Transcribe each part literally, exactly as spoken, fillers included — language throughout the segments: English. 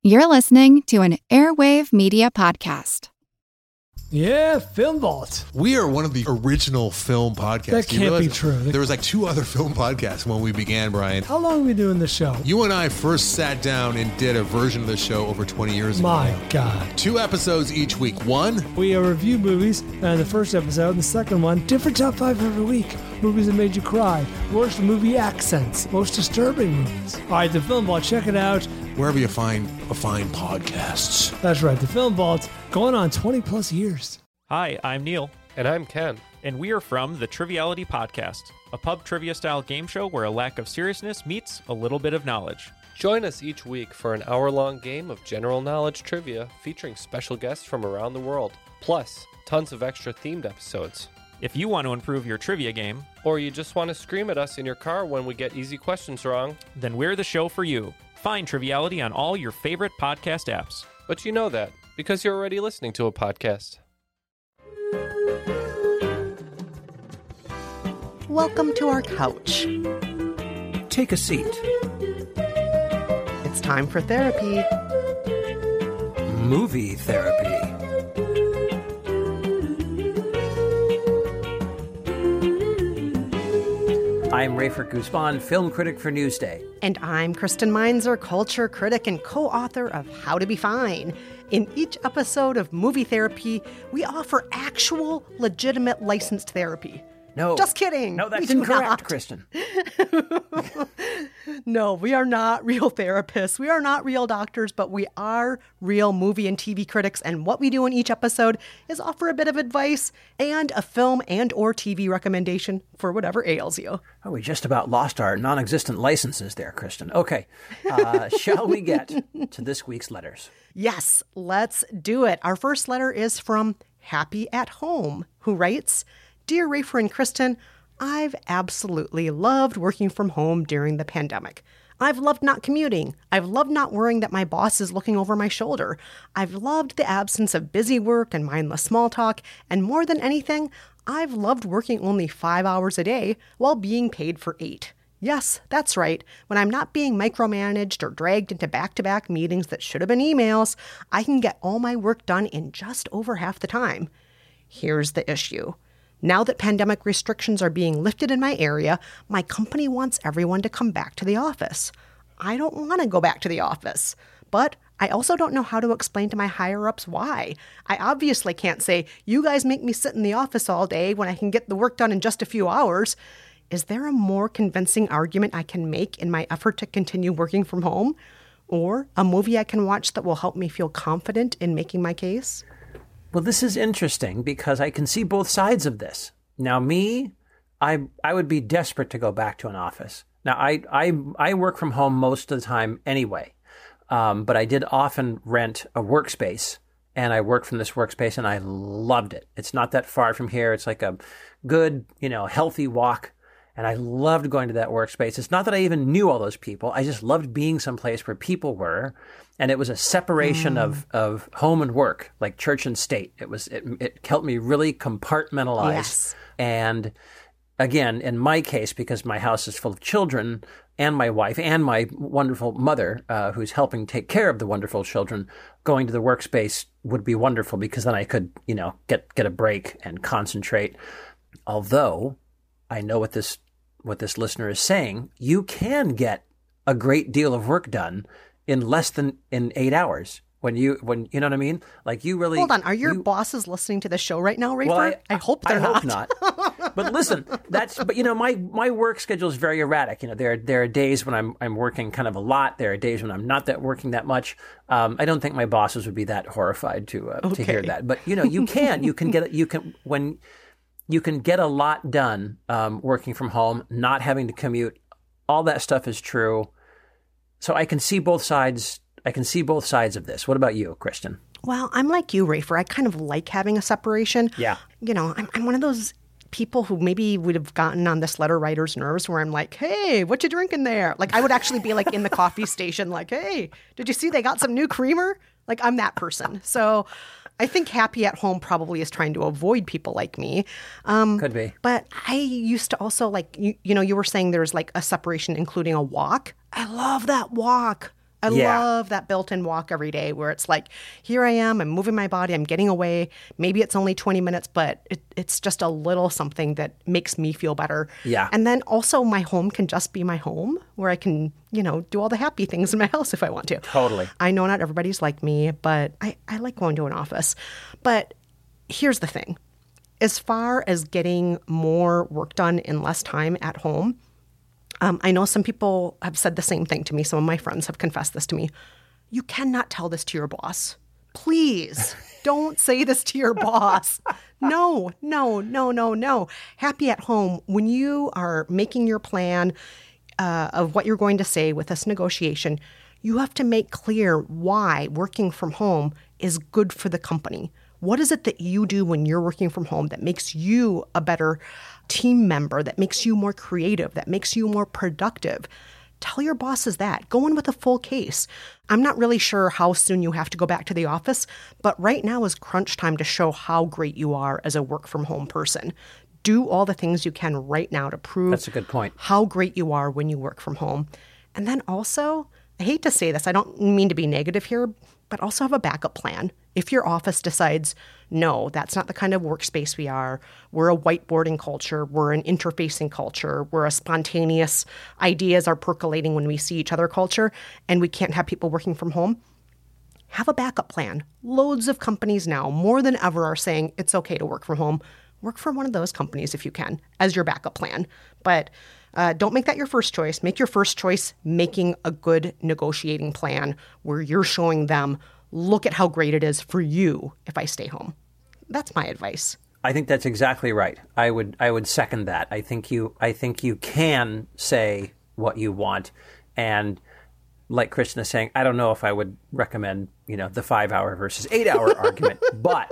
You're listening to an Airwave Media Podcast. Yeah, Film Vault. We are one of the original film podcasts. That can't be true. There was like two other film podcasts when we began, Brian. How long are we doing this show? You and I first sat down and did a version of the show over twenty years ago. My God. Two episodes each week. One, we uh, review movies, and the first episode, and the second one, different top five every week. Movies that made you cry. Worst movie accents. Most disturbing movies. All right, the Film Vault. Check it out. Wherever you find a fine podcasts. That's right. The Film Vault, going on twenty plus years. Hi, I'm Neil. And I'm Ken. And we are from the Triviality Podcast, a pub trivia-style game show where a lack of seriousness meets a little bit of knowledge. Join us each week for an hour-long game of general knowledge trivia featuring special guests from around the world, plus tons of extra themed episodes. If you want to improve your trivia game, or you just want to scream at us in your car when we get easy questions wrong, then we're the show for you. Find Triviality on all your favorite podcast apps. But you know that, because you're already listening to a podcast. Welcome to our couch. Take a seat. It's time for therapy. Movie therapy. I'm Rafer Guzman, film critic for Newsday. And I'm Kristen Meinzer, culture critic and co-author of How to Be Fine. In each episode of Movie Therapy, we offer actual, legitimate, licensed therapy. No. Just kidding. No, that's we incorrect, not. Kristen. No, we are not real therapists. We are not real doctors, but we are real movie and T V critics. And what we do in each episode is offer a bit of advice and a film and or T V recommendation for whatever ails you. Oh, we just about lost our non-existent licenses there, Kristen. Okay, uh, shall we get to this week's letters? Yes, let's do it. Our first letter is from Happy at Home, who writes, Dear Rafer and Kristen, I've absolutely loved working from home during the pandemic. I've loved not commuting. I've loved not worrying that my boss is looking over my shoulder. I've loved the absence of busy work and mindless small talk. And more than anything, I've loved working only five hours a day while being paid for eight. Yes, that's right. When I'm not being micromanaged or dragged into back-to-back meetings that should have been emails, I can get all my work done in just over half the time. Here's the issue. Now that pandemic restrictions are being lifted in my area, my company wants everyone to come back to the office. I don't want to go back to the office, but I also don't know how to explain to my higher-ups why. I obviously can't say, you guys make me sit in the office all day when I can get the work done in just a few hours. Is there a more convincing argument I can make in my effort to continue working from home? Or a movie I can watch that will help me feel confident in making my case? Well, this is interesting because I can see both sides of this. Now, me, I I would be desperate to go back to an office. Now, I I, I work from home most of the time anyway, um, but I did often rent a workspace, and I worked from this workspace, and I loved it. It's not that far from here. It's like a good, you know, healthy walk, and I loved going to that workspace. It's not that I even knew all those people. I just loved being someplace where people were. And it was a separation mm. of, of home and work, like church and state. It was it, it helped me really compartmentalize. Yes. And again, in my case, because my house is full of children and my wife and my wonderful mother, uh, who's helping take care of the wonderful children, going to the workspace would be wonderful because then I could, you know, get get a break and concentrate. Although I know what this what this listener is saying, you can get a great deal of work done in less than in eight hours. When you, when you know what I mean? Like you really... Hold on. Are your you, bosses listening to the show right now, Rafer? Well, I, I hope they're I not. hope not. But listen, that's, but you know, my, my work schedule is very erratic. You know, there, there are days when I'm, I'm working kind of a lot. There are days when I'm not that working that much. Um, I don't think my bosses would be that horrified to, uh, okay. to hear that. But you know, you can, you can get, you can, when you can get a lot done, um, working from home, not having to commute, all that stuff is true. So I can see both sides. I can see both sides of this. What about you, Kristen? Well, I'm like you, Rafer. I kind of like having a separation. Yeah. You know, I'm, I'm one of those people who maybe would have gotten on this letter writer's nerves where I'm like, hey, what you drinking there? Like I would actually be like in the coffee station like, hey, did you see they got some new creamer? Like I'm that person. So I think Happy at Home probably is trying to avoid people like me. Um, Could be. But I used to also like, you, you know, you were saying there's like a separation including a walk. I love that walk. I Yeah. love that built-in walk every day where it's like, here I am, I'm moving my body, I'm getting away. Maybe it's only twenty minutes, but it, it's just a little something that makes me feel better. Yeah. And then also my home can just be my home where I can, you know, do all the happy things in my house if I want to. Totally. I know not everybody's like me, but I, I like going to an office. But here's the thing. As far as getting more work done in less time at home, Um, I know some people have said the same thing to me. Some of my friends have confessed this to me. You cannot tell this to your boss. Please don't say this to your boss. No, no, no, no, no. Happy at home, when you are making your plan uh, of what you're going to say with this negotiation, you have to make clear why working from home is good for the company. What is it that you do when you're working from home that makes you a better team member, that makes you more creative, that makes you more productive? Tell your bosses that. Go in with a full case. I'm not really sure how soon you have to go back to the office, but right now is crunch time to show how great you are as a work from home person. Do all the things you can right now to prove That's a good point. how great you are when you work from home. And then also, I hate to say this, I don't mean to be negative here, but also have a backup plan. If your office decides, no, that's not the kind of workspace we are, we're a whiteboarding culture, we're an interfacing culture, we're a spontaneous ideas are percolating when we see each other culture, and we can't have people working from home, have a backup plan. Loads of companies now, more than ever, are saying it's okay to work from home. Work for one of those companies if you can, as your backup plan. But uh, don't make that your first choice. Make your first choice making a good negotiating plan where you're showing them, look at how great it is for you if I stay home. That's my advice. I think that's exactly right. I would I would second that. I think you I think you can say what you want, and like Kristen is saying, I don't know if I would recommend, you know, the five hour versus eight hour argument, but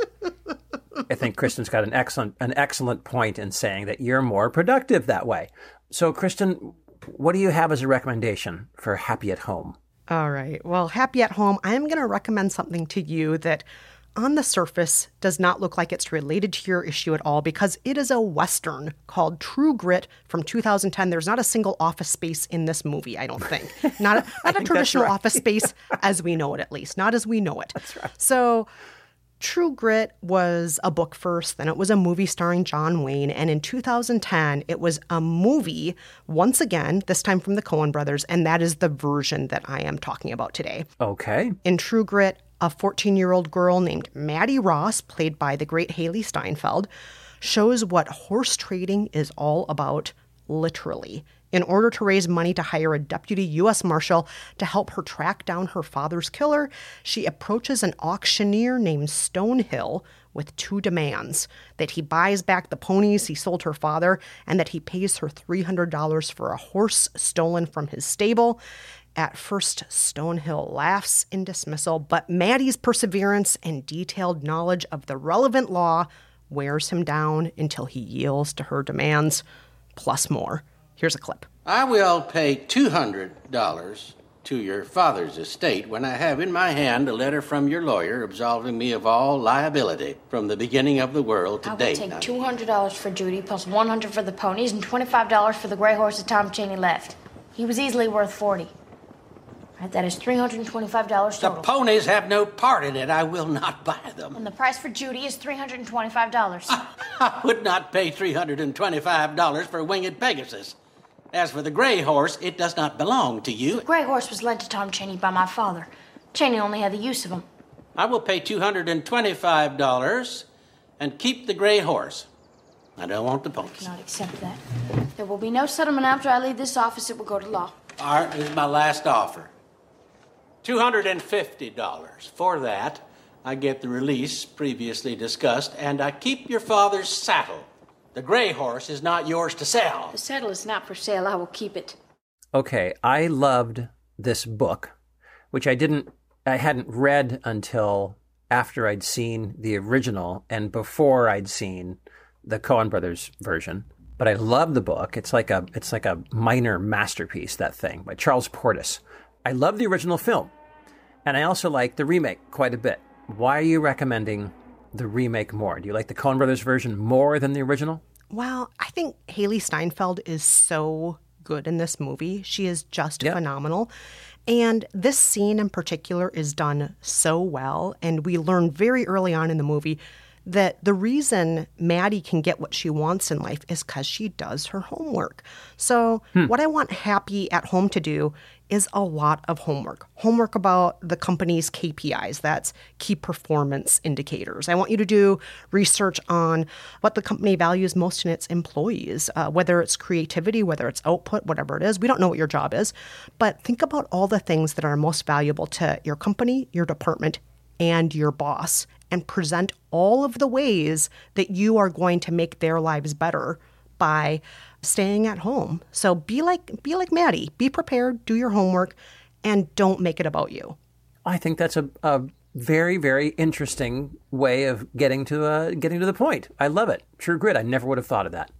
I think Kristen's got an excellent an excellent point in saying that you're more productive that way. So Kristen, what do you have as a recommendation for Happy at Home? All right. Well, Happy at Home, I'm going to recommend something to you that on the surface does not look like it's related to your issue at all because it is a Western called True Grit from two thousand ten. There's not a single office space in this movie, I don't think. Not a, not a traditional right. office space as we know it, at least. Not as we know it. That's right. So True Grit was a book first, then it was a movie starring John Wayne, and in two thousand ten, it was a movie, once again, this time from the Coen brothers, and that is the version that I am talking about today. Okay. In True Grit, a fourteen-year-old girl named Maddie Ross, played by the great Haley Steinfeld, shows what horse trading is all about, literally. In order to raise money to hire a deputy U S Marshal to help her track down her father's killer, she approaches an auctioneer named Stonehill with two demands: that he buys back the ponies he sold her father, and that he pays her three hundred dollars for a horse stolen from his stable. At first, Stonehill laughs in dismissal, but Maddie's perseverance and detailed knowledge of the relevant law wears him down until he yields to her demands, plus more. Here's a clip. I will pay two hundred dollars to your father's estate when I have in my hand a letter from your lawyer absolving me of all liability from the beginning of the world to I will date. take two hundred dollars for Judy, plus one hundred dollars for the ponies, and twenty-five dollars for the gray horse that Tom Chaney left. He was easily worth forty dollars. Right, that is three hundred twenty-five dollars The total. ponies have no part in it. I will not buy them. And the price for Judy is three hundred twenty-five dollars. I would not pay three hundred twenty-five dollars for Winged Pegasus. As for the gray horse, it does not belong to you. The gray horse was lent to Tom Chaney by my father. Chaney only had the use of him. I will pay two hundred twenty-five dollars and keep the gray horse. I don't want the ponies. I cannot accept that. There will be no settlement after I leave this office. It will go to law. All right, this is my last offer. two hundred fifty dollars. For that, I get the release previously discussed, and I keep your father's saddle. The gray horse is not yours to sell. The saddle is not for sale. I will keep it. Okay, I loved this book, which I didn't, I hadn't read until after I'd seen the original and before I'd seen the Coen brothers version. But I love the book. It's like a, it's like a minor masterpiece, that thing, by Charles Portis. I love the original film, and I also like the remake quite a bit. Why are you recommending the remake more? Do you like the Coen brothers version more than the original? Well, I think Haley Steinfeld is so good in this movie. She is just Yep. phenomenal. And this scene in particular is done so well. And we learn very early on in the movie that the reason Maddie can get what she wants in life is because she does her homework. So hmm. what I want Happy at Home to do is a lot of homework. Homework about the company's K P Is, that's key performance indicators. I want you to do research on what the company values most in its employees, uh, whether it's creativity, whether it's output, whatever it is. We don't know what your job is, but think about all the things that are most valuable to your company, your department, and your boss, and present all of the ways that you are going to make their lives better by staying at home. So be like be like Maddie. Be prepared, do your homework, and don't make it about you. I think that's a, a very, very interesting way of getting to uh, getting to the point. I love it. True grit. I never would have thought of that.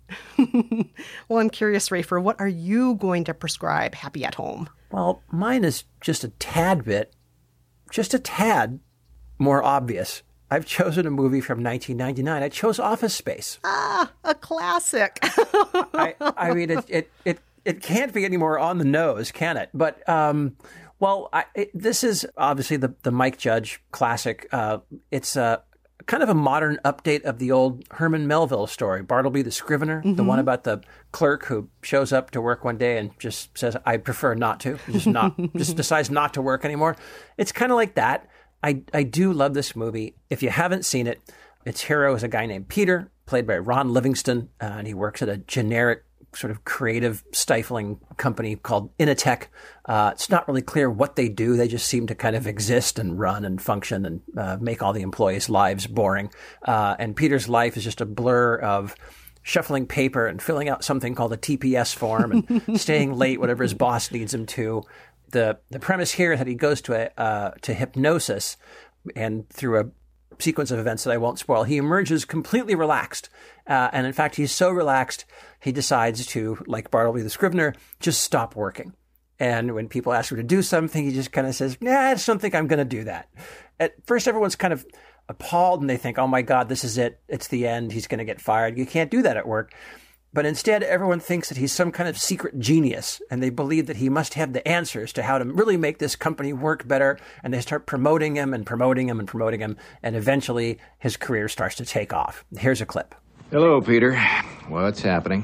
Well, I'm curious, Rafer, what are you going to prescribe Happy at Home? Well, mine is just a tad bit, just a tad more obvious. I've chosen a movie from nineteen ninety-nine. I chose Office Space. Ah, a classic. I, I mean, it, it it it can't be any more on the nose, can it? But, um, well, I, it, this is obviously the, the Mike Judge classic. Uh, it's a, kind of a modern update of the old Herman Melville story, Bartleby the Scrivener, mm-hmm. the one about the clerk who shows up to work one day and just says, I prefer not to, just not, just decides not to work anymore. It's kind of like that. I, I do love this movie. If you haven't seen it, its hero is a guy named Peter, played by Ron Livingston, uh, and he works at a generic sort of creative stifling company called Initech. Uh, it's not really clear what they do. They just seem to kind of exist and run and function and uh, make all the employees' lives boring. Uh, and Peter's life is just a blur of shuffling paper and filling out something called a T P S form and staying late, whatever his boss needs him to. The the premise here is that he goes to a uh, to hypnosis, and through a sequence of events that I won't spoil, he emerges completely relaxed. Uh, and in fact, he's so relaxed, he decides to, like Bartleby the Scrivener, just stop working. And when people ask him to do something, he just kind of says, nah, I just don't think I'm going to do that. At first, everyone's kind of appalled, and they think, oh my God, this is it. It's the end. He's going to get fired. You can't do that at work. But instead, everyone thinks that he's some kind of secret genius, and they believe that he must have the answers to how to really make this company work better, and they start promoting him and promoting him and promoting him, and eventually his career starts to take off. Here's a clip. Hello, Peter. What's happening?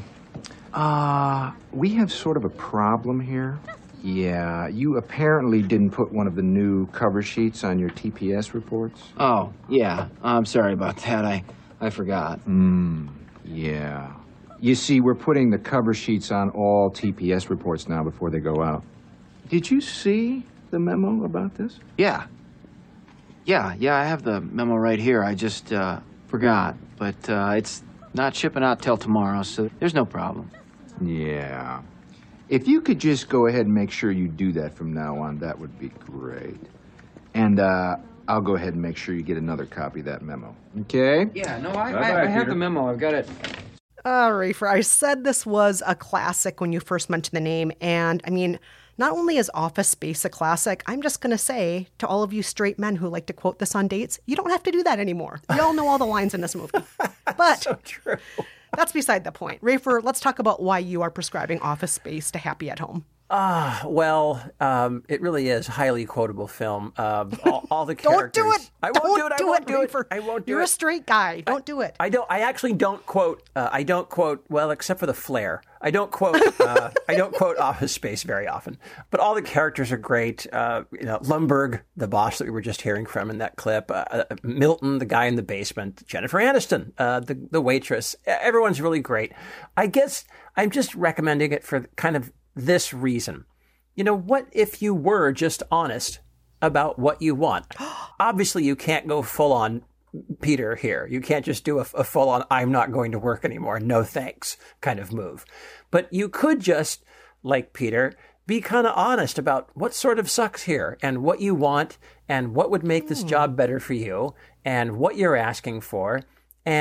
Uh, we have sort of a problem here. Yeah, you apparently didn't put one of the new cover sheets on your T P S reports. Oh, yeah. I'm sorry about that. I, I forgot. Hmm, yeah. You see, we're putting the cover sheets on all T P S reports now before they go out. Did you see the memo about this? Yeah. Yeah, yeah, I have the memo right here. I just uh, forgot. But uh, it's not shipping out till tomorrow, so there's no problem. Yeah. If you could just go ahead and make sure you do that from now on, that would be great. And uh, I'll go ahead and make sure you get another copy of that memo. Okay? Yeah, no, I, I, I have the memo. I've got it. Uh, Rafer, I said this was a classic when you first mentioned the name, and I mean, not only is Office Space a classic, I'm just going to say to all of you straight men who like to quote this on dates, you don't have to do that anymore. You all know all the lines in this movie. But so true. That's beside the point. Rafer, let's talk about why you are prescribing Office Space to Happy at Home. Ah, well, um, it really is a highly quotable film. Uh, all, all the characters. Don't do it. I won't don't do it. I do won't it, do it. Rafer. I won't do You're it. a straight guy. Don't I, do it. I don't. I actually don't quote. Uh, I don't quote. Well, except for the flair. I don't quote. Uh, I don't quote Office Space very often. But all the characters are great. Uh, you know, Lumbergh, the boss that we were just hearing from in that clip. Uh, Milton, the guy in the basement. Jennifer Aniston, uh, the the waitress. Everyone's really great. I guess I'm just recommending it for kind of this reason. You know, what if you were just honest about what you want? Obviously, you can't go full on Peter here. You can't just do a, a full on, I'm not going to work anymore, no thanks kind of move. But you could just, like Peter, be kind of honest about what sort of sucks here and what you want and what would make this job better for you and what you're asking for. And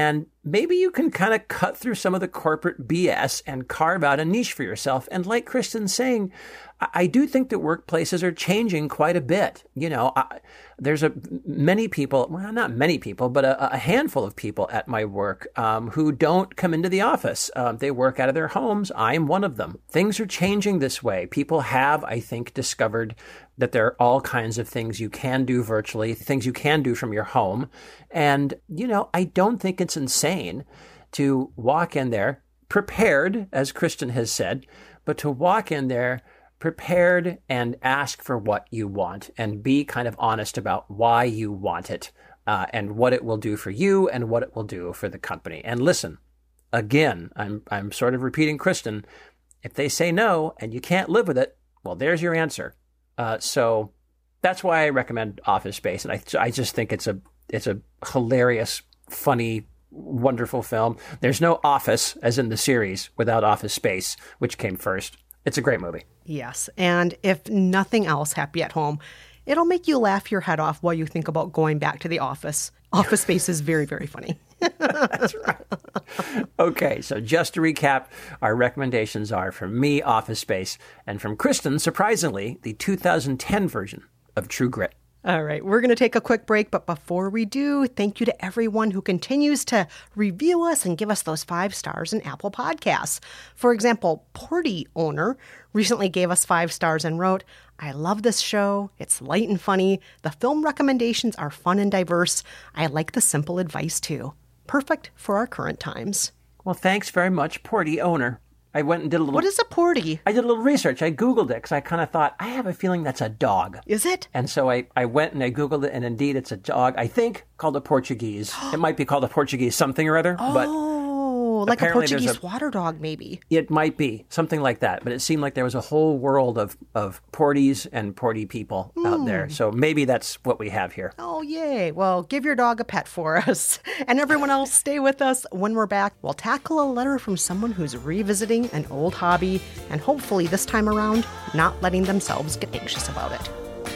maybe you can kind of cut through some of the corporate B S and carve out a niche for yourself. And like Kristen's saying, I, I do think that workplaces are changing quite a bit. You know, I, there's a many people, well, not many people, but a, a handful of people at my work um, who don't come into the office. Um, they work out of their homes. I'm one of them. Things are changing this way. People have, I think, discovered that there are all kinds of things you can do virtually, things you can do from your home. And, you know, I don't think it's insane to walk in there prepared, as Kristen has said, but to walk in there prepared and ask for what you want and be kind of honest about why you want it uh, and what it will do for you and what it will do for the company. And listen, again, I'm I'm sort of repeating Kristen. If they say no and you can't live with it, well, there's your answer. Uh, so that's why I recommend Office Space, and I I just think it's a it's a hilarious, funny, wonderful film. There's no Office, as in the series, without Office Space, which came first. It's a great movie. Yes, and if nothing else, Happy at Home, it'll make you laugh your head off while you think about going back to the office. Office Space is very, very funny. That's right. Okay, so just to recap, our recommendations are from me, Office Space, and from Kristen, surprisingly, the two thousand ten version of True Grit. All right, we're going to take a quick break, but before we do, thank you to everyone who continues to review us and give us those five stars in Apple Podcasts. For example, Porty Owner recently gave us five stars and wrote, I love this show. It's light and funny. The film recommendations are fun and diverse. I like the simple advice, too. Perfect for our current times. Well, thanks very much, Porty Owner. I went and did a little... What is a Porty? I did a little research. I Googled it because I kind of thought, I have a feeling that's a dog. Is it? And so I, I went and I Googled it, and indeed it's a dog, I think, called a Portuguese. It might be called a Portuguese something or other, oh, but... like a Portuguese a, water dog, maybe. It might be, something like that. But it seemed like there was a whole world of, of Porties and Porty people mm. out there. So maybe that's what we have here. Oh, yay. Well, give your dog a pet for us. And everyone else, stay with us. When we're back, we'll tackle a letter from someone who's revisiting an old hobby and hopefully this time around, not letting themselves get anxious about it.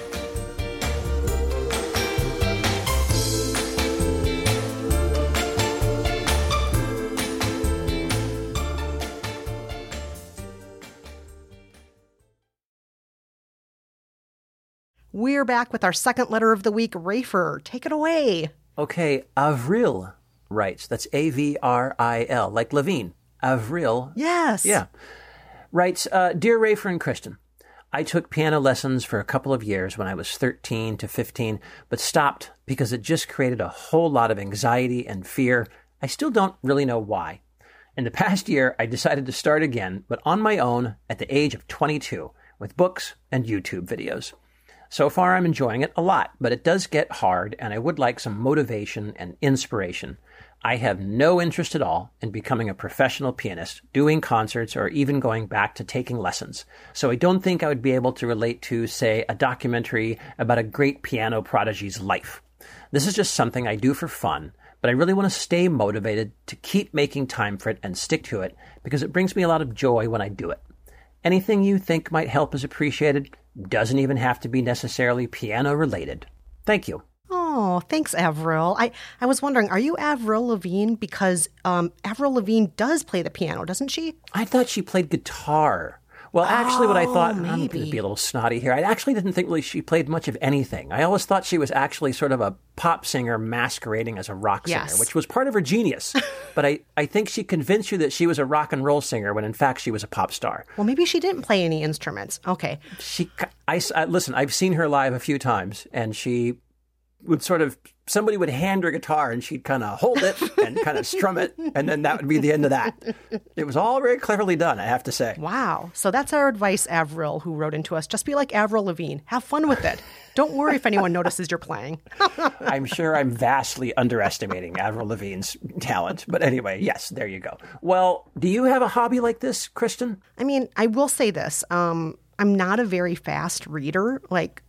We're back with our second letter of the week. Rafer, take it away. Okay, Avril writes. That's A V R I L, like Levine. Avril. Yes. Yeah. Writes, uh, Dear Rafer and Kristen, I took piano lessons for a couple of years when I was thirteen to fifteen, but stopped because it just created a whole lot of anxiety and fear. I still don't really know why. In the past year, I decided to start again, but on my own at the age of twenty-two, with books and YouTube videos. So far, I'm enjoying it a lot, but it does get hard, and I would like some motivation and inspiration. I have no interest at all in becoming a professional pianist, doing concerts, or even going back to taking lessons. So I don't think I would be able to relate to, say, a documentary about a great piano prodigy's life. This is just something I do for fun, but I really want to stay motivated to keep making time for it and stick to it because it brings me a lot of joy when I do it. Anything you think might help is appreciated. Doesn't even have to be necessarily piano related. Thank you. Oh, thanks, Avril. I, I was wondering, are you Avril Lavigne? Because um, Avril Lavigne does play the piano, doesn't she? I thought she played guitar. Well, actually, oh, what I thought, maybe. I'm going to be a little snotty here. I actually didn't think really she played much of anything. I always thought she was actually sort of a pop singer masquerading as a rock yes. singer, which was part of her genius. But I, I think she convinced you that she was a rock and roll singer when in fact she was a pop star. Well, maybe she didn't play any instruments. Okay. She, I, I, listen, I've seen her live a few times, and she would sort of, somebody would hand her a guitar and she'd kind of hold it and kind of strum it, and then that would be the end of that. It was all very cleverly done, I have to say. Wow. So that's our advice, Avril, who wrote into us. Just be like Avril Lavigne. Have fun with it. Don't worry if anyone notices you're playing. I'm sure I'm vastly underestimating Avril Lavigne's talent. But anyway, yes, there you go. Well, do you have a hobby like this, Kristen? I mean, I will say this. Um, I'm not a very fast reader. Like,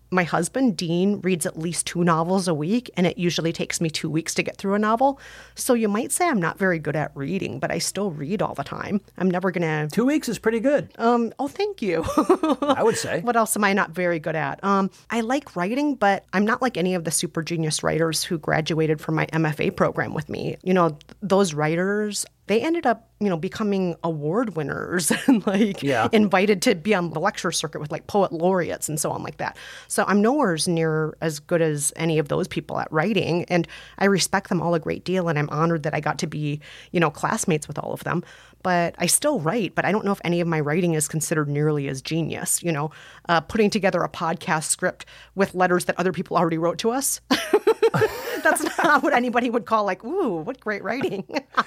My husband, Dean, reads at least two novels a week, and it usually takes me two weeks to get through a novel. So you might say I'm not very good at reading, but I still read all the time. I'm never going to... Two weeks is pretty good. Um. Oh, thank you. I would say. What else am I not very good at? Um. I like writing, but I'm not like any of the super genius writers who graduated from my M F A program with me. You know, th- those writers... They ended up, you know, becoming award winners and like yeah. invited to be on the lecture circuit with like poet laureates and so on like that. So I'm nowhere near as good as any of those people at writing. And I respect them all a great deal. And I'm honored that I got to be, you know, classmates with all of them. But I still write, but I don't know if any of my writing is considered nearly as genius. You know, uh, putting together a podcast script with letters that other people already wrote to us. That's not what anybody would call like, ooh, what great writing.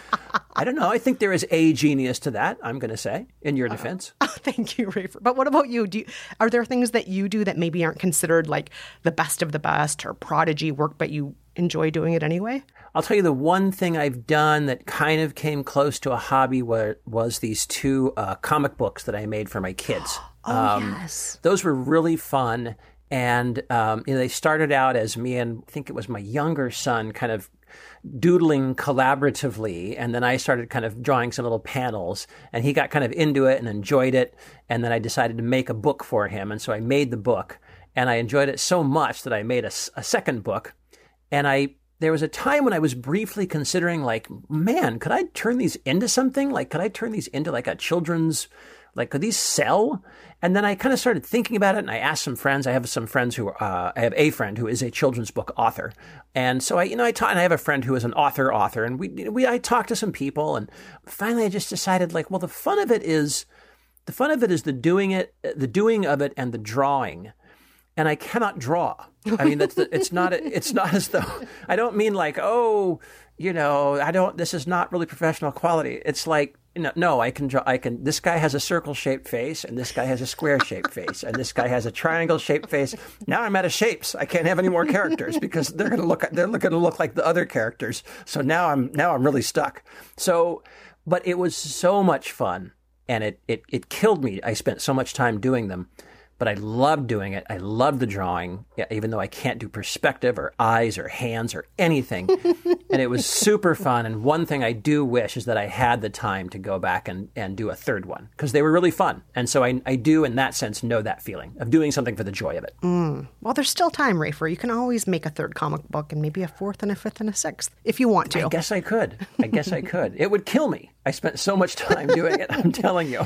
I don't know. I think there is a genius to that, I'm going to say, in your defense. Uh, oh, thank you, Rafer. But what about you? Do you, are there things that you do that maybe aren't considered like the best of the best or prodigy work, but you enjoy doing it anyway? I'll tell you the one thing I've done that kind of came close to a hobby were, was these two uh, comic books that I made for my kids. Oh, um, yes. Those were really fun. And um, you know, they started out as me and I think it was my younger son kind of doodling collaboratively. And then I started kind of drawing some little panels and he got kind of into it and enjoyed it. And then I decided to make a book for him. And so I made the book and I enjoyed it so much that I made a, a second book. And I there was a time when I was briefly considering like, man, could I turn these into something? Like, could I turn these into like a children's, like, could these sell? And then I kind of started thinking about it, and I asked some friends. I have some friends who, uh, I have a friend who is a children's book author, and so I, you know, I taught, and I have a friend who is an author, author, and we, we, I talked to some people, and finally I just decided, like, well, the fun of it is, the fun of it is the doing it, the doing of it, and the drawing. And I cannot draw. I mean, that's the, it's not, it's not as though, I don't mean like, oh, you know, I don't, this is not really professional quality. It's like, no, no, I can draw, I can, this guy has a circle shaped face and this guy has a square shaped face and this guy has a triangle shaped face. Now I'm out of shapes. I can't have any more characters because they're going to look, they're going to look like the other characters. So now I'm, now I'm really stuck. So, but it was so much fun and it, it, it killed me. I spent so much time doing them. But I loved doing it. I loved the drawing, even though I can't do perspective or eyes or hands or anything. And it was super fun. And one thing I do wish is that I had the time to go back and, and do a third one because they were really fun. And so I, I do, in that sense, know that feeling of doing something for the joy of it. Mm. Well, there's still time, Rafer. You can always make a third comic book and maybe a fourth and a fifth and a sixth if you want to. I guess I could. I guess I could. It would kill me. I spent so much time doing it, I'm telling you.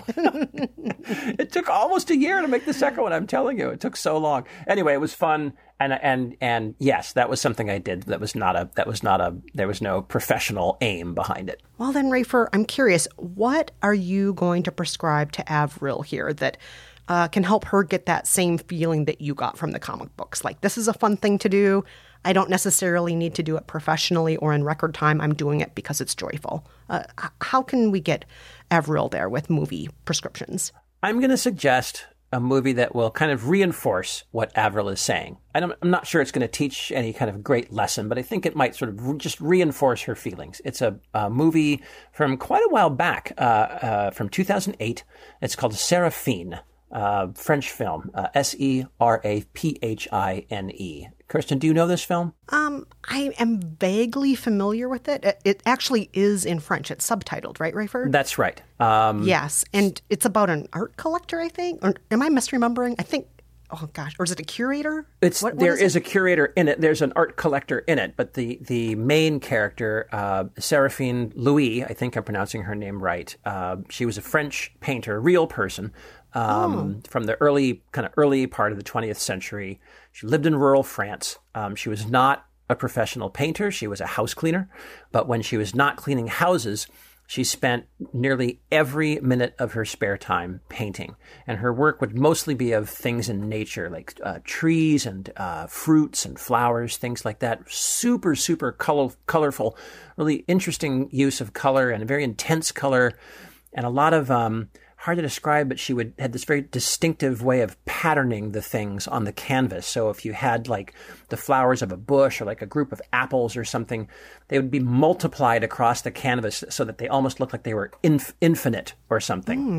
It took almost a year to make the second one, I'm telling you. It took so long. Anyway, it was fun. And and and yes, that was something I did. That was not a, that was not a, there was no professional aim behind it. Well then, Rafer, I'm curious, what are you going to prescribe to Avril here that uh, can help her get that same feeling that you got from the comic books? Like, this is a fun thing to do. I don't necessarily need to do it professionally or in record time. I'm doing it because it's joyful. Uh, how can we get Avril there with movie prescriptions? I'm going to suggest a movie that will kind of reinforce what Avril is saying. I'm not sure it's going to teach any kind of great lesson, but I think it might sort of just reinforce her feelings. It's a, a movie from quite a while back, uh, uh, from two thousand eight. It's called Seraphine, uh, French film, uh, S E R A P H I N E. Kirsten, do you know this film? Um, I am vaguely familiar with it. It, it actually is in French. It's subtitled, right, Rafer? That's right. Um, yes, and it's about an art collector, I think. Or am I misremembering? I think, oh gosh, or is it a curator? It's what, what There is, is it? a curator in it. There's an art collector in it, but the, the main character, uh, Seraphine Louis, I think I'm pronouncing her name right, uh, she was a French painter, a real person, um, oh. from the early, kind of early part of the twentieth century. She lived in rural France. Um, she was not a professional painter. She was a house cleaner. But when she was not cleaning houses, she spent nearly every minute of her spare time painting. And her work would mostly be of things in nature, like uh, trees and uh, fruits and flowers, things like that. Super, super color- colorful, really interesting use of color and a very intense color and a lot of... Um, hard to describe, but she would had this very distinctive way of patterning the things on the canvas. So if you had like the flowers of a bush or like a group of apples or something, they would be multiplied across the canvas so that they almost looked like they were inf- infinite or something.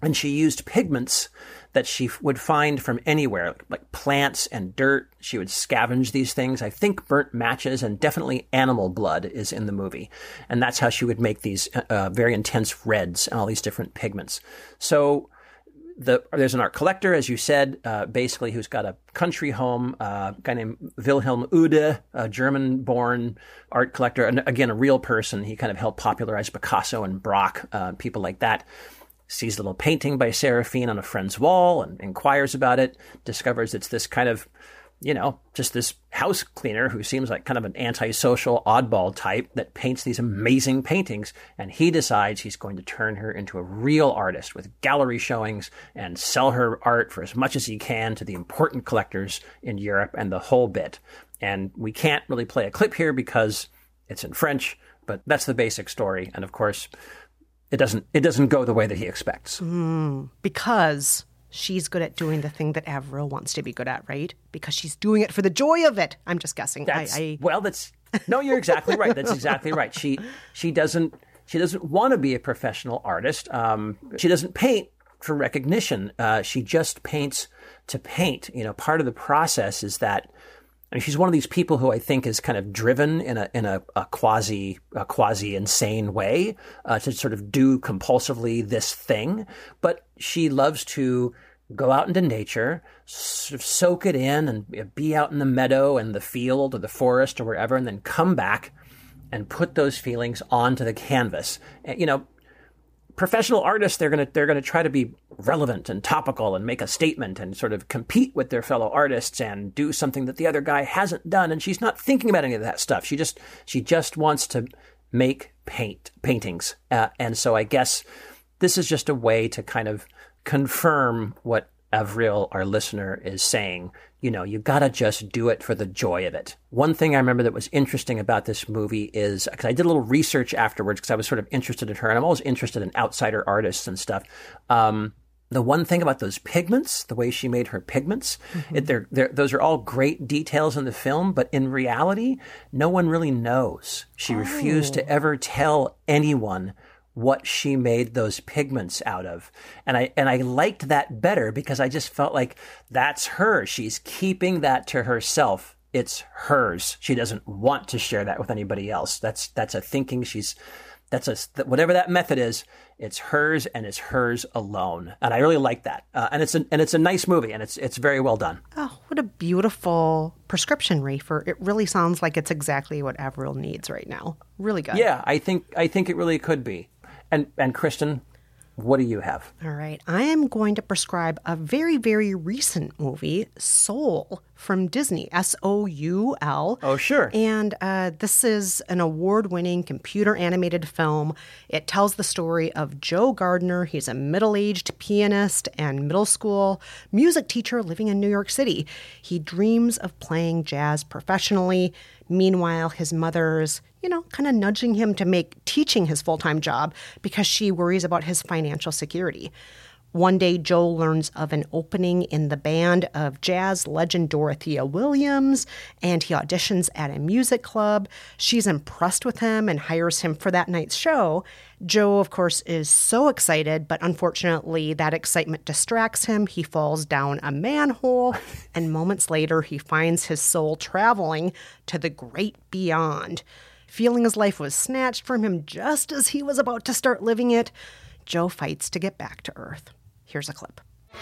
And she used pigments that she would find from anywhere, like plants and dirt. She would scavenge these things. I think burnt matches and definitely animal blood is in the movie. And that's how she would make these uh, very intense reds and all these different pigments. So the, there's an art collector, as you said, uh, basically who's got a country home, uh, a guy named Wilhelm Ude, a German-born art collector, and again, a real person. He kind of helped popularize Picasso and Braque, uh, people like that. Sees a little painting by Seraphine on a friend's wall and inquires about it, discovers it's this kind of, you know, just this house cleaner who seems like kind of an antisocial oddball type that paints these amazing paintings. And he decides he's going to turn her into a real artist with gallery showings and sell her art for as much as he can to the important collectors in Europe and the whole bit. And we can't really play a clip here because it's in French, but that's the basic story. And of course, It doesn't it doesn't go the way that he expects. Mm, because she's good at doing the thing that Avril wants to be good at, right? Because she's doing it for the joy of it. I'm just guessing. That's, I, I... Well, that's no, you're exactly right. That's exactly right. She she doesn't she doesn't want to be a professional artist. Um, she doesn't paint for recognition. Uh, she just paints to paint. You know, part of the process is that. I mean, she's one of these people who I think is kind of driven in a in a, a quasi a quasi insane way uh, to sort of do compulsively this thing. But she loves to go out into nature, sort of soak it in, and be out in the meadow and the field or the forest or wherever, and then come back and put those feelings onto the canvas. And, you know. Professional artists, they're gonna they're gonna try to be relevant and topical and make a statement and sort of compete with their fellow artists and do something that the other guy hasn't done. And she's not thinking about any of that stuff. She just she just wants to make paint paintings. Uh, and so I guess this is just a way to kind of confirm what Avril, our listener, is saying. You know, you gotta just do it for the joy of it. One thing I remember that was interesting about this movie is, because I did a little research afterwards because I was sort of interested in her, and I'm always interested in outsider artists and stuff. Um, the one thing about those pigments, the way she made her pigments, mm-hmm. it, they're, they're, those are all great details in the film, but in reality, no one really knows. She oh. refused to ever tell anyone what she made those pigments out of. And I and I liked that better because I just felt like that's her. She's keeping that to herself. It's hers. She doesn't want to share that with anybody else. That's that's a thinking she's that's a whatever that method is, it's hers and it's hers alone. And I really like that. Uh, and it's a, and it's a nice movie and it's it's very well done. Oh, what a beautiful prescription, Rafer. It really sounds like it's exactly what Avril needs right now. Really good. Yeah, I think I think it really could be. And and Kristen, what do you have? All right. I am going to prescribe a very, very recent movie, Soul, from Disney, S O U L. Oh, sure. And uh, this is an award-winning computer animated film. It tells the story of Joe Gardner. He's a middle-aged pianist and middle school music teacher living in New York City. He dreams of playing jazz professionally. Meanwhile, his mother's, you know, kind of nudging him to make teaching his full-time job because she worries about his financial security. One day, Joe learns of an opening in the band of jazz legend Dorothea Williams, and he auditions at a music club. She's impressed with him and hires him for that night's show. Joe, of course, is so excited, but unfortunately, that excitement distracts him. He falls down a manhole, and moments later, he finds his soul traveling to the great beyond. Feeling his life was snatched from him just as he was about to start living it, Joe fights to get back to Earth. Here's a clip.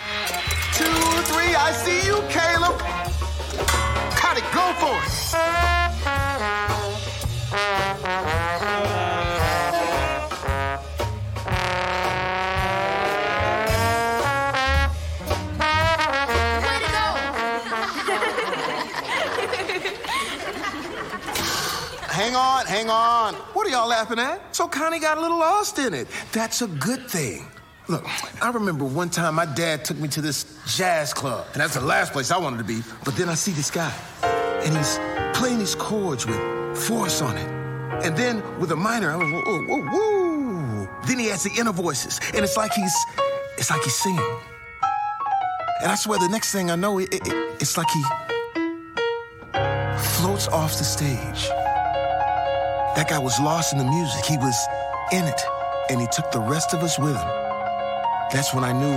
Two, three, I see you, Caleb. Cut it, go for Hang on, hang on. What are y'all laughing at? So Connie got a little lost in it. That's a good thing. Look, I remember one time my dad took me to this jazz club, and that's the last place I wanted to be. But then I see this guy, and he's playing these chords with force on it. And then with a minor, I was, whoa, whoa, whoa. Then he has the inner voices, and it's like he's, it's like he's singing. And I swear the next thing I know, it, it, it's like he floats off the stage. That guy was lost in the music. He was in it, and he took the rest of us with him. That's when I knew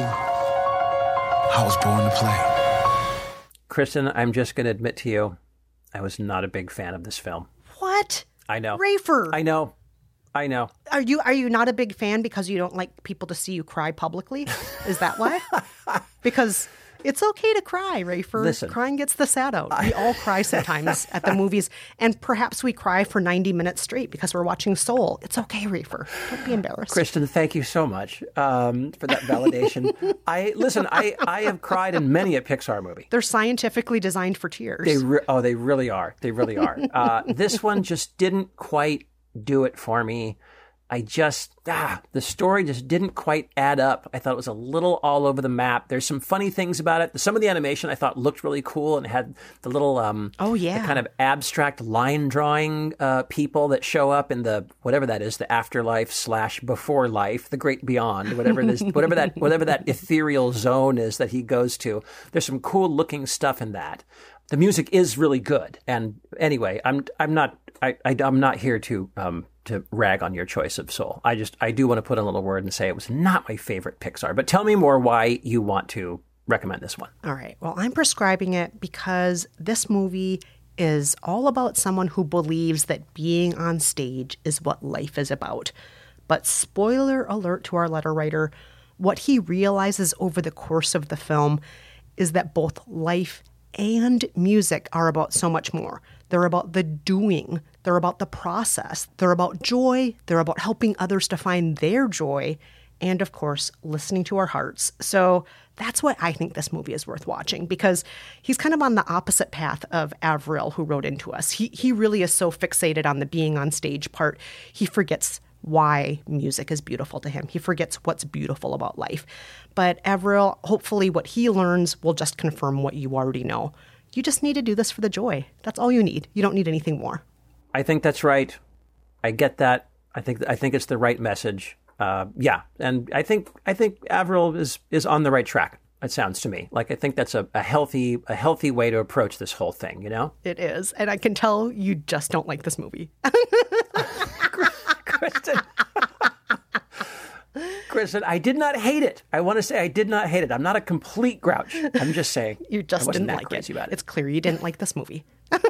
I was born to play. Kristen, I'm just going to admit to you, I was not a big fan of this film. What? I know. Rafer. I know. I know. Are you are you not a big fan because you don't like people to see you cry publicly? Is that why? Because it's okay to cry, Rafer. Listen. Crying gets the sad out. We all cry sometimes at the movies, and perhaps we cry for ninety minutes straight because we're watching Soul. It's okay, Rafer. Don't be embarrassed. Kristen, thank you so much um, for that validation. I listen. I, I have cried in many a Pixar movie. They're scientifically designed for tears. They re- oh, they really are. They really are. Uh, this one just didn't quite do it for me. I just, ah, the story just didn't quite add up. I thought it was a little all over the map. There's some funny things about it. Some of the animation I thought looked really cool and had the little, um, oh yeah, the kind of abstract line drawing uh, people that show up in the, whatever that is, the afterlife slash before life, the great beyond, whatever it is, whatever that, whatever that ethereal zone is that he goes to. There's some cool looking stuff in that. The music is really good. And anyway, I'm, I'm not, I, I, I'm not here to, um, to rag on your choice of Soul. I just, I do want to put in a little word and say it was not my favorite Pixar. But tell me more why you want to recommend this one. All right. Well, I'm prescribing it because this movie is all about someone who believes that being on stage is what life is about. But spoiler alert to our letter writer, what he realizes over the course of the film is that both life and music are about so much more. They're about the doing. They're about the process. They're about joy. They're about helping others to find their joy. And of course, listening to our hearts. So that's why I think this movie is worth watching, because he's kind of on the opposite path of Avril, who wrote into us. He, he really is so fixated on the being on stage part. He forgets why music is beautiful to him. He forgets what's beautiful about life. But Avril, hopefully what he learns will just confirm what you already know. You just need to do this for the joy. That's all you need. You don't need anything more. I think that's right. I get that. I think I think it's the right message. Uh, yeah, and I think I think Avril is is on the right track. It sounds to me like I think that's a, a healthy a healthy way to approach this whole thing. You know, it is, and I can tell you just don't like this movie. Kristen. Kristen, I did not hate it. I want to say I did not hate it. I'm not a complete grouch. I'm just saying you just I didn't that like crazy it. About it. It's clear you didn't like this movie.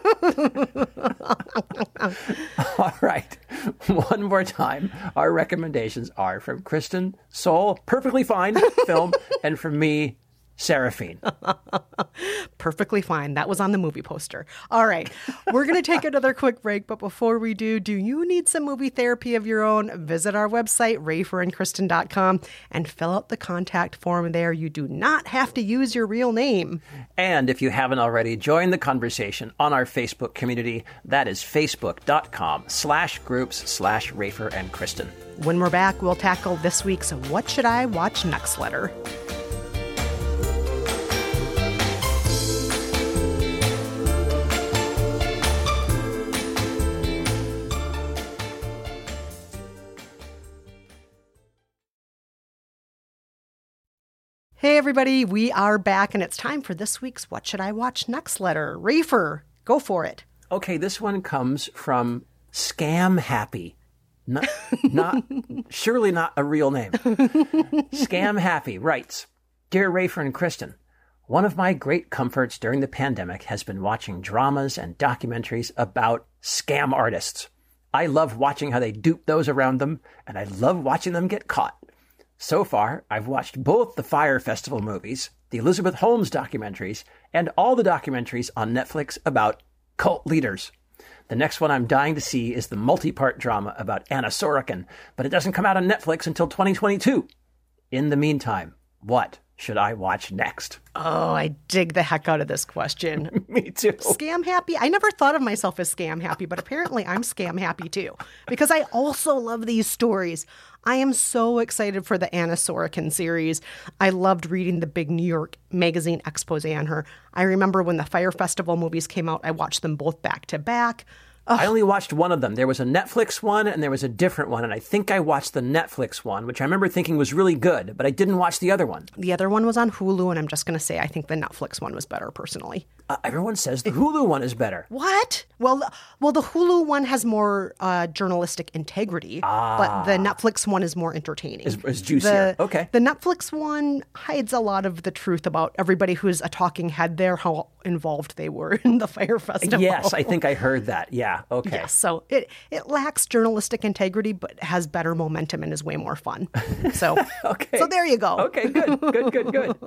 All right. One more time. Our recommendations are from Kristen, Soul, perfectly fine film, and from me, Seraphine. Perfectly fine. That was on the movie poster. All right. We're going to take another quick break. But before we do, do you need some movie therapy of your own? Visit our website, rafer and kristen dot com, and fill out the contact form there. You do not have to use your real name. And if you haven't already, join the conversation on our Facebook community. That is facebook.com slash groups slash Rafer and Kristen. When we're back, we'll tackle this week's What Should I Watch Next letter. Hey, everybody, we are back, and it's time for this week's What Should I Watch Next letter. Rafer, go for it. Okay, this one comes from Scam Happy. Not, not surely not a real name. Scam Happy writes, Dear Rafer and Kristen, one of my great comforts during the pandemic has been watching dramas and documentaries about scam artists. I love watching how they dupe those around them, and I love watching them get caught. So far, I've watched both the Fyre Festival movies, the Elizabeth Holmes documentaries, and all the documentaries on Netflix about cult leaders. The next one I'm dying to see is the multi-part drama about Anna Sorokin, but it doesn't come out on Netflix until twenty twenty-two. In the meantime, what should I watch next? Oh, I dig the heck out of this question. Me too. Scam happy? I never thought of myself as scam happy, but apparently I'm scam happy too, because I also love these stories. I am so excited for the Anna Sorokin series. I loved reading the big New York Magazine expose on her. I remember when the Fyre Festival movies came out, I watched them both back to back. Ugh. I only watched one of them. There was a Netflix one and there was a different one. And I think I watched the Netflix one, which I remember thinking was really good, but I didn't watch the other one. The other one was on Hulu, and I'm just going to say I think the Netflix one was better personally. Uh, everyone says the Hulu one is better. What? Well, well, the Hulu one has more uh, journalistic integrity, Ah. but the Netflix one is more entertaining. Is, is juicier. The, okay. The Netflix one hides a lot of the truth about everybody who's a talking head there, how involved they were in the Fire Festival. Yes, I think I heard that. Yeah. Okay. Yes, so it, it lacks journalistic integrity, but has better momentum and is way more fun. So, okay. So there you go. Okay, good, good, good, good.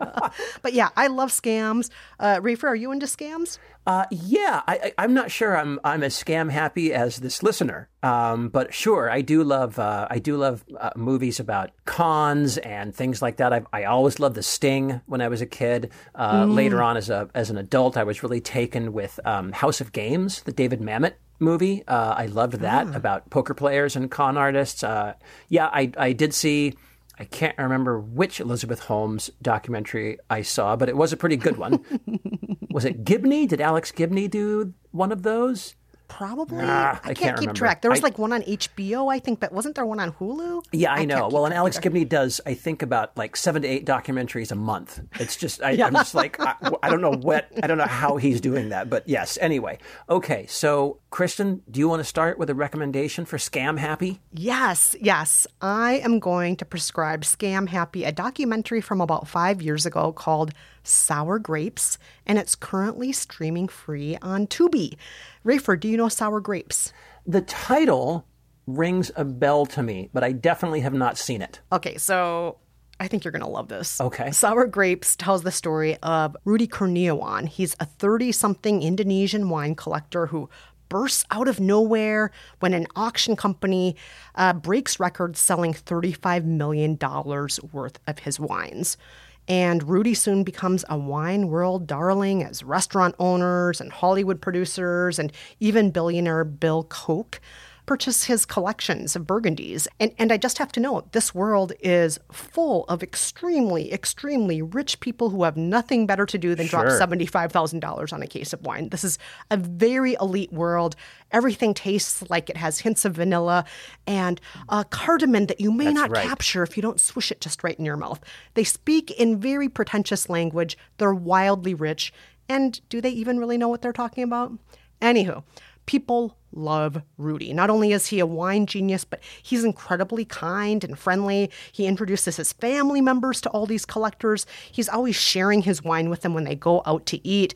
But yeah, I love scams. Uh, Rafer, are you into scams? Uh, yeah, I, I, I'm not sure I'm I'm as scam happy as this listener, um, but sure, I do love uh, I do love uh, movies about cons and things like that. I I always loved The Sting when I was a kid. Uh, Mm. Later on, as a as an adult, I was really taken with um, House of Games, the David Mamet movie. Uh, I loved that Ah. about poker players and con artists. Uh, yeah, I I did see. I can't remember which Elizabeth Holmes documentary I saw, but it was a pretty good one. Was it Gibney? Did Alex Gibney do one of those? Probably. Ah, I, I can't, can't keep remember. track. There was I- like one on H B O, I think, but wasn't there one on Hulu? Yeah, I, can't know. keep Well, and track Alex either. Gibney does, I think, about like seven to eight documentaries a month. It's just, I, Yeah. I'm just like, I, I don't know what, I don't know how he's doing that. But yes, anyway. Okay, so Kristen, do you want to start with a recommendation for Scam Happy? Yes, yes. I am going to prescribe Scam Happy, a documentary from about five years ago called Sour Grapes, and it's currently streaming free on Tubi. Rafer, do you know Sour Grapes? The title rings a bell to me, but I definitely have not seen it. Okay, so I think you're going to love this. Okay. Sour Grapes tells the story of Rudy Kurniawan. He's a thirty-something Indonesian wine collector who bursts out of nowhere when an auction company uh, breaks records selling thirty-five million dollars worth of his wines. And Rudy soon becomes a wine world darling as restaurant owners and Hollywood producers and even billionaire Bill Koch purchase his collections of Burgundies. And, and I just have to note, this world is full of extremely, extremely rich people who have nothing better to do than drop Sure. seventy-five thousand dollars on a case of wine. This is a very elite world. Everything tastes like it has hints of vanilla and uh, cardamom that you may That's not right. capture if you don't swish it just right in your mouth. They speak in very pretentious language. They're wildly rich. And do they even really know what they're talking about? Anywho, people love Rudy. Not only is he a wine genius, but he's incredibly kind and friendly. He introduces his family members to all these collectors. He's always sharing his wine with them when they go out to eat.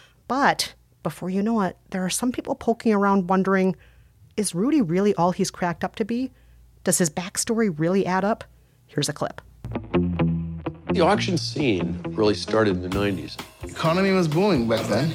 But before you know it, there are some people poking around wondering, is Rudy really all he's cracked up to be? Does his backstory really add up? Here's a clip. The auction scene really started in the nineties. Economy was booming back then.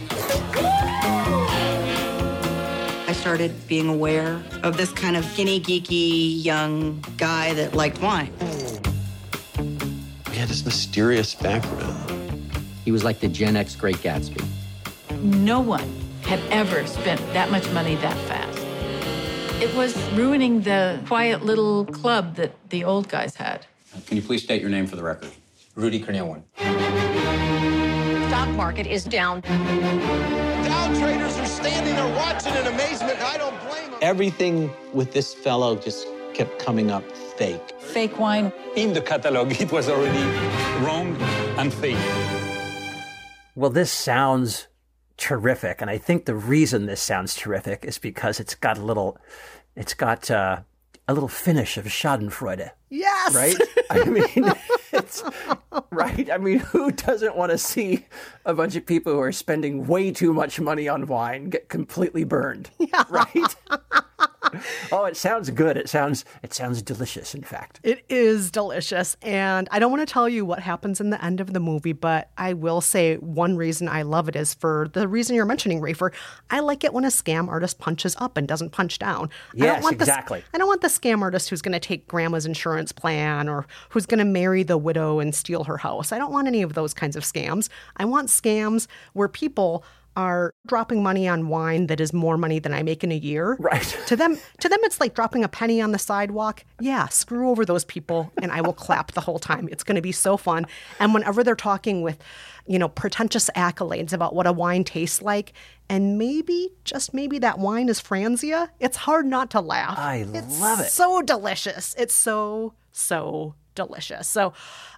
I started being aware of this kind of skinny, geeky young guy that liked wine. He had this mysterious background. He was like the Gen X Great Gatsby. No one had ever spent that much money that fast. It was ruining the quiet little club that the old guys had. Can you please state your name for the record? Rudy Kurniawan. Stock market is down. Dow traders are standing there watching in amazement, and I don't blame them. Everything with this fellow just kept coming up fake. Fake wine. In the catalog, it was already wrong and fake. Well, this sounds terrific, and I think the reason this sounds terrific is because it's got a little, it's got uh, a little finish of Schadenfreude. Yes! Right? I mean, it's, right? I mean, who doesn't want to see a bunch of people who are spending way too much money on wine get completely burned? Yeah. Right? Oh, it sounds good. It sounds it sounds delicious, in fact. It is delicious. And I don't want to tell you what happens in the end of the movie, but I will say one reason I love it is for the reason you're mentioning, Rafer. I like it when a scam artist punches up and doesn't punch down. I Yes, don't want exactly. The, I don't want the scam artist who's going to take grandma's insurance plan or who's going to marry the widow and steal her house. I don't want any of those kinds of scams. I want scams where people are dropping money on wine that is more money than I make in a year. Right. To them, to them, it's like dropping a penny on the sidewalk. Yeah, screw over those people, and I will clap the whole time. It's going to be so fun. And whenever they're talking with, you know, pretentious accolades about what a wine tastes like, and maybe, just maybe that wine is Franzia, it's hard not to laugh. I it's love it. So delicious. It's so, so delicious. So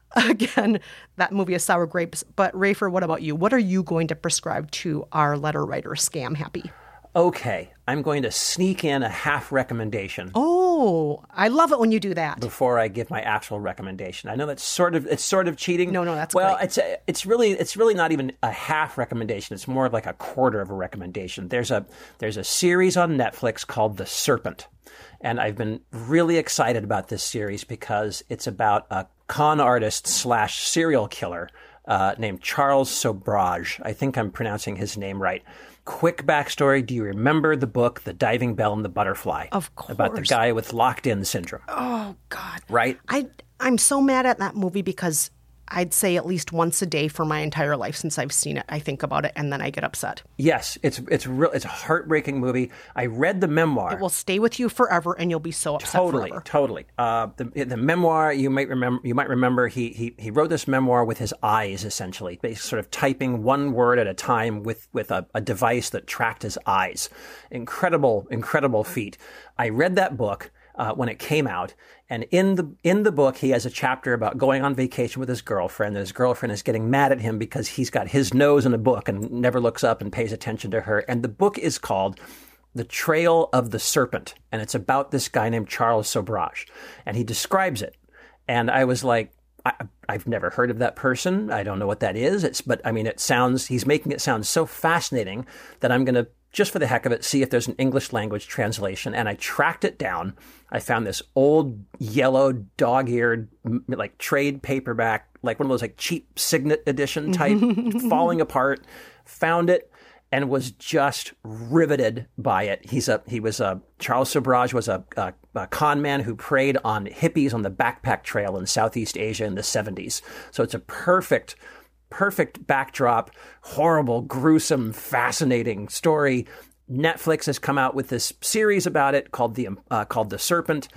Again, that movie is Sour Grapes. But Rafer, what about you? What are you going to prescribe to our letter writer, Scam Happy? Okay, I'm going to sneak in a half recommendation. Oh, I love it when you do that. Before I give my actual recommendation. I know that's sort of it's sort of cheating. No, no, that's well, great. it's it's really it's really not even a half recommendation. It's more like a quarter of a recommendation. There's a there's a series on Netflix called The Serpent, and I've been really excited about this series because it's about a con artist slash serial killer uh, named Charles Sobrage. I think I'm pronouncing his name right. Quick backstory. Do you remember the book, The Diving Bell and the Butterfly? Of course. About the guy with locked-in syndrome. Oh, God. Right? I, I'm so mad at that movie because I'd say at least once a day for my entire life since I've seen it. I think about it and then I get upset. Yes, it's it's real. It's a heartbreaking movie. I read the memoir. It will stay with you forever, and you'll be so upset Totally, forever. totally. Uh, the the memoir you might remember. You might remember he he he wrote this memoir with his eyes, essentially, basically sort of typing one word at a time with with a, a device that tracked his eyes. Incredible, incredible feat. I read that book uh, when it came out. And in the in the book, he has a chapter about going on vacation with his girlfriend. And his girlfriend is getting mad at him because he's got his nose in a book and never looks up and pays attention to her. And the book is called The Trail of the Serpent. And it's about this guy named Charles Sobrage. And he describes it. And I was like, I, I've never heard of that person. I don't know what that is. It's but I mean, it sounds he's making it sound so fascinating that I'm going to, just for the heck of it, see if there's an English language translation. And I tracked it down. I found this old yellow dog-eared like trade paperback, like one of those like cheap Signet edition type, falling apart. Found it and was just riveted by it. He's a he was a Charles Sobrage was a, a, a con man who preyed on hippies on the backpack trail in Southeast Asia in the seventies. So it's a perfect. Perfect backdrop, horrible, gruesome, fascinating story. Netflix has come out with this series about it called the uh, called The Serpent.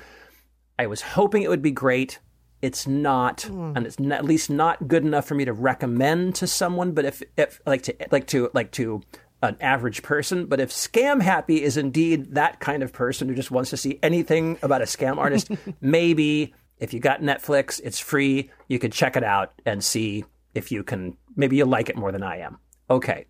I was hoping it would be great. It's not, mm. and it's not, at least not good enough for me to recommend to someone. But if, if like to like to like to an average person, but if Scam Happy is indeed that kind of person who just wants to see anything about a scam artist, maybe if you got Netflix, it's free. You could check it out and see. If you can, maybe you'll like it more than I am. Okay.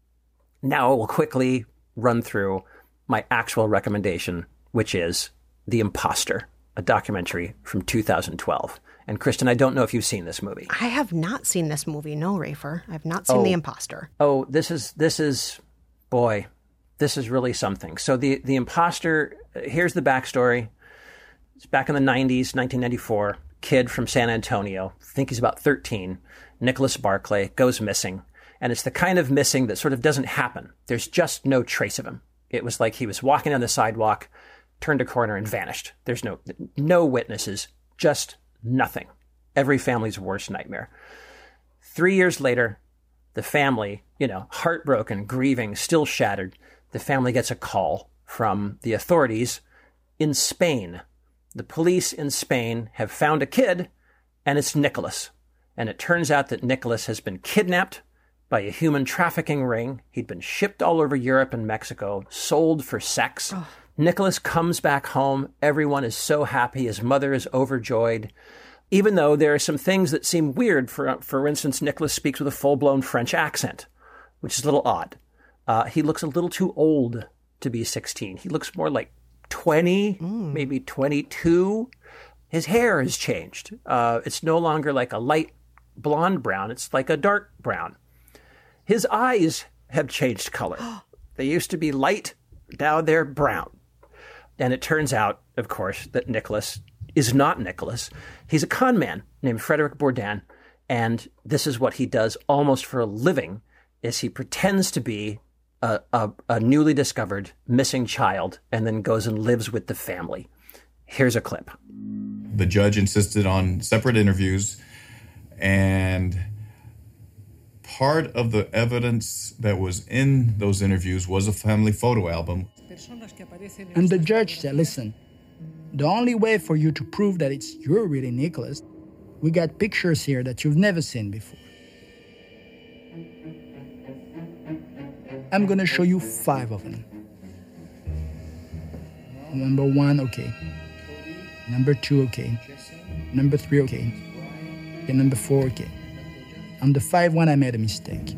Now we'll quickly run through my actual recommendation, which is The Imposter, a documentary from two thousand twelve. And Kristen, I don't know if you've seen this movie. I have not seen this movie. No, Rafer. I've not seen oh, The Imposter. Oh, this is, this is, boy, this is really something. So the, the Imposter, here's the backstory. It's back in the nineties, nineteen ninety-four, kid from San Antonio, I think he's about thirteen, Nicholas Barclay, goes missing. And it's the kind of missing that sort of doesn't happen. There's just no trace of him. It was like he was walking on the sidewalk, turned a corner and vanished. There's no no witnesses, just nothing. Every family's worst nightmare. Three years later, the family, you know, heartbroken, grieving, still shattered, the family gets a call from the authorities in Spain. The police in Spain have found a kid, and it's Nicholas. And it turns out that Nicholas has been kidnapped by a human trafficking ring. He'd been shipped all over Europe and Mexico, sold for sex. Oh. Nicholas comes back home. Everyone is so happy. His mother is overjoyed. Even though there are some things that seem weird. For, for instance, Nicholas speaks with a full-blown French accent, which is a little odd. Uh, he looks a little too old to be sixteen. He looks more like twenty, mm. maybe twenty-two. His hair has changed. Uh, it's no longer like a light blonde brown. It's like a dark brown. His eyes have changed color. They used to be light. Now they're brown. And it turns out, of course, that Nicholas is not Nicholas. He's a con man named Frederick Bourdin. And this is what he does almost for a living, is he pretends to be a, a, a newly discovered missing child and then goes and lives with the family. Here's a clip. The judge insisted on separate interviews, and part of the evidence that was in those interviews was a family photo album. And the judge said, listen, the only way for you to prove that it's you're really Nicholas, we got pictures here that you've never seen before. I'm gonna show you five of them. Number one, okay. Number two, okay. Number three, okay. and number four came. On the five one, I made a mistake.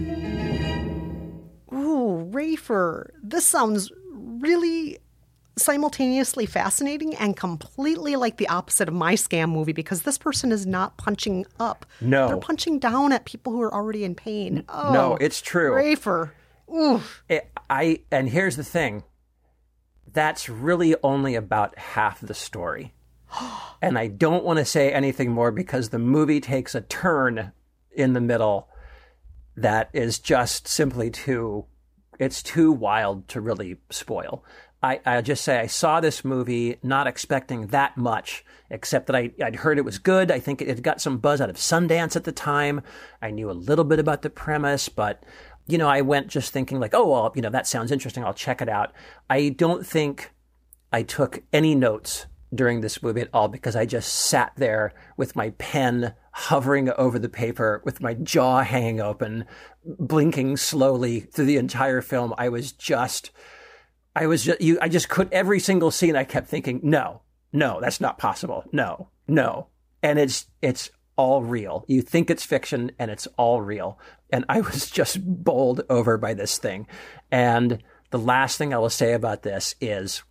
Ooh, Rafer, this sounds really simultaneously fascinating and completely like the opposite of my scam movie, because this person is not punching up. No. They're punching down at people who are already in pain. Oh, no, it's true. Rafer. Ooh. It, I and here's the thing. That's really only about half the story. And I don't want to say anything more because the movie takes a turn in the middle that is just simply too, it's too wild to really spoil. I, I just say I saw this movie not expecting that much, except that I, I'd heard it was good. I think it, it got some buzz out of Sundance at the time. I knew a little bit about the premise, but, you know, I went just thinking like, oh, well, you know, that sounds interesting. I'll check it out. I don't think I took any notes during this movie at all because I just sat there with my pen hovering over the paper with my jaw hanging open, blinking slowly through the entire film. I was just... I was just, you, I just could, every single scene I kept thinking, no, no, that's not possible. No, no. And it's, it's all real. You think it's fiction and it's all real. And I was just bowled over by this thing. And the last thing I will say about this is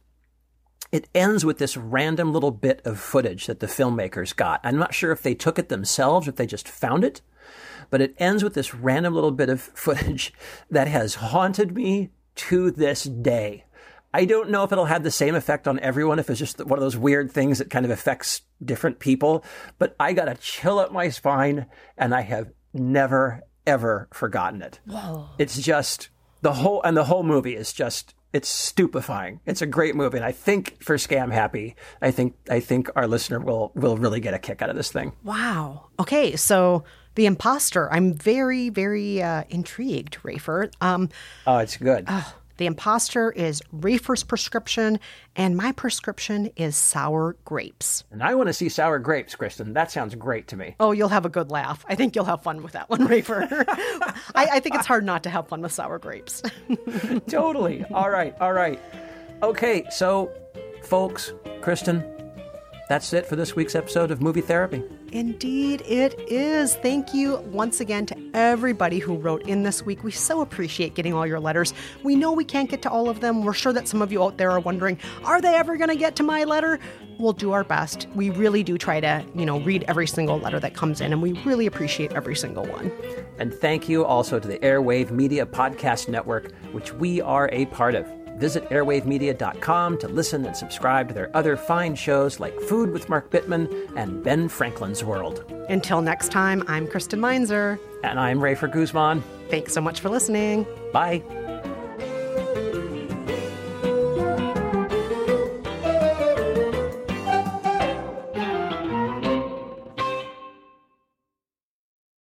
it ends with this random little bit of footage that the filmmakers got. I'm not sure if they took it themselves, if they just found it, but it ends with this random little bit of footage that has haunted me to this day. I don't know if it'll have the same effect on everyone, if it's just one of those weird things that kind of affects different people, but I got a chill up my spine and I have never, ever forgotten it. Whoa. It's just the whole, and the whole movie is just, it's stupefying. It's a great movie. And I think for Scam Happy, I think, I think our listener will, will really get a kick out of this thing. Wow. Okay. So The Imposter, I'm very, very uh, intrigued, Rafer. Um, oh, it's good. Uh, The Imposter is Rafer's prescription, and my prescription is sour grapes. And I want to see sour grapes, Kristen. That sounds great to me. Oh, you'll have a good laugh. I think you'll have fun with that one, Rafer. I, I think it's hard not to have fun with sour grapes. Totally. All right. All right. Okay. So, folks, Kristen, that's it for this week's episode of Movie Therapy. Indeed, it is. Thank you once again to everybody who wrote in this week. We so appreciate getting all your letters. We know we can't get to all of them. We're sure that some of you out there are wondering, are they ever going to get to my letter? We'll do our best. We really do try to, you know, read every single letter that comes in, and we really appreciate every single one. And thank you also to the Airwave Media Podcast Network, which we are a part of. Visit airwave media dot com to listen and subscribe to their other fine shows like Food with Mark Bittman and Ben Franklin's World. Until next time, I'm Kristen Meinzer. And I'm Rafer Guzman. Thanks so much for listening. Bye.